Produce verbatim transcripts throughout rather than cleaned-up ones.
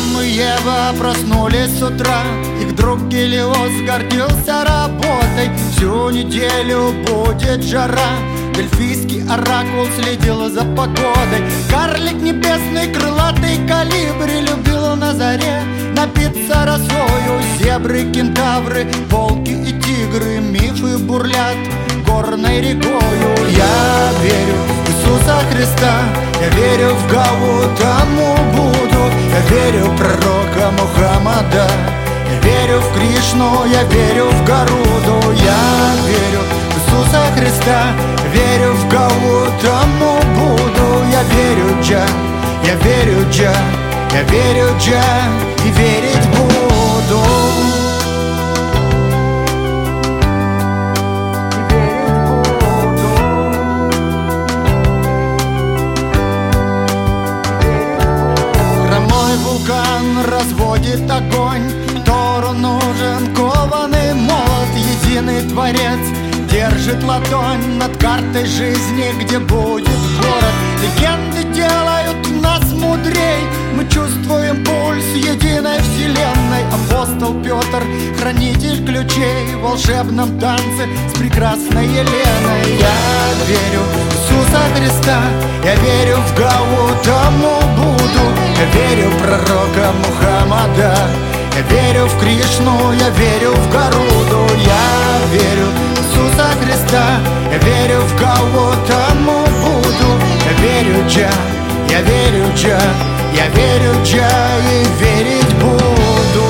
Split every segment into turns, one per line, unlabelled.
и Ева проснулись с утра. Их друг Гелиос гордился работой. Всю неделю будет жара. Дельфийский оракул следил за погодой. Карлик небесный, крылатый колибри любил на заре напиться росою. Зебры, кентавры, волки и тигры, мифы бурлят горной рекою. Я верю в Иисуса Христа, я верю в Гаутаму Будду, я верю в пророка Мухаммада, я верю в Кришну, я верю в Гаруду. Я верю в Иисуса Христа, верю в Гаутаму Будду, я верю Джа, я верю Джа, я верю Джа и верить буду. Хромой вулкан разводит огонь, Тору нужен кованый молот. Единый Творец держит ладонь над картой жизни, где будет город. Легенды делают нас мудрей, мы чувствуем пульс единой вселенной. Апостол Петр, хранитель ключей в волшебном танце с прекрасной Еленой. Я верю в Иисуса Христа, я верю в Гаутаму Будду, я верю в пророка Мухаммада, я верю в Кришну, я верю в Гаруду. Я верю в Иисуса Христа, я верю в Гаутаму Будду, я верю Джа, я верю Джа, я верю Джа и верить буду.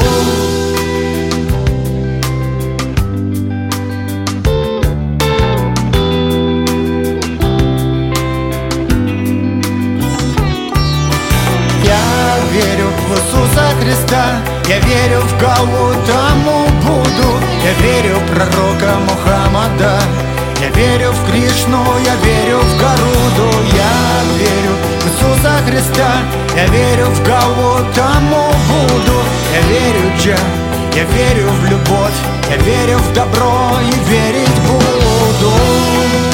Я верю в Иисуса Христа, я верю в Гаутаму Будду, я верю в пророка Мухаммада, я верю в Кришну, я верю в Гаруду. Я верю в Иисуса Христа, я верю в Гаутаму Будду, я верю Джа, я верю в любовь, я верю в добро и верить буду.